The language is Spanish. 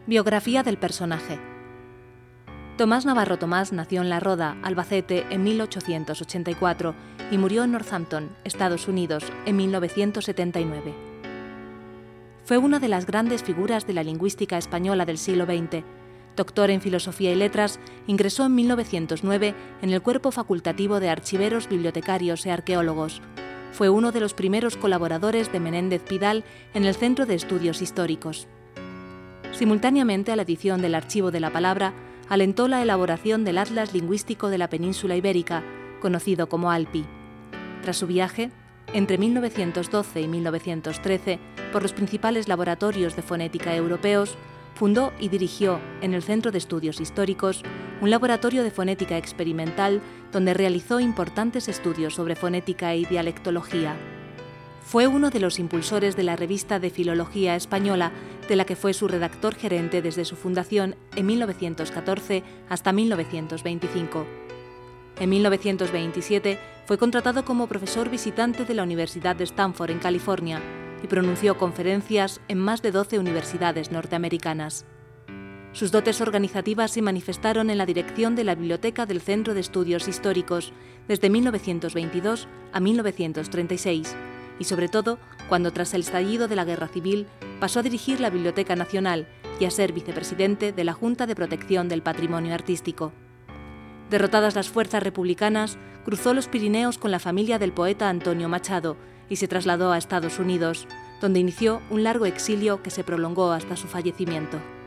Biografía del personaje. Tomás Navarro Tomás nació en La Roda, Albacete, en 1884 y murió en Northampton, Estados Unidos, en 1979. Fue una de las grandes figuras de la lingüística española del siglo XX. Doctor en Filosofía y Letras, ingresó en 1909 en el Cuerpo Facultativo de Archiveros, Bibliotecarios y Arqueólogos. Fue uno de los primeros colaboradores de Menéndez Pidal en el Centro de Estudios Históricos. Simultáneamente a la edición del Archivo de la Palabra, alentó la elaboración del Atlas Lingüístico de la Península Ibérica, conocido como ALPI. Tras su viaje, entre 1912 y 1913, por los principales laboratorios de fonética europeos, fundó y dirigió, en el Centro de Estudios Históricos, un laboratorio de fonética experimental donde realizó importantes estudios sobre fonética y dialectología. Fue uno de los impulsores de la Revista de Filología Española, de la que fue su redactor gerente desde su fundación en 1914 hasta 1925. En 1927 fue contratado como profesor visitante de la Universidad de Stanford en California y pronunció conferencias en más de 12 universidades norteamericanas. Sus dotes organizativas se manifestaron en la dirección de la Biblioteca del Centro de Estudios Históricos desde 1922 a 1936 y sobre todo cuando tras el estallido de la Guerra Civil pasó a dirigir la Biblioteca Nacional y a ser vicepresidente de la Junta de Protección del Patrimonio Artístico. Derrotadas las fuerzas republicanas, cruzó los Pirineos con la familia del poeta Antonio Machado y se trasladó a Estados Unidos, donde inició un largo exilio que se prolongó hasta su fallecimiento.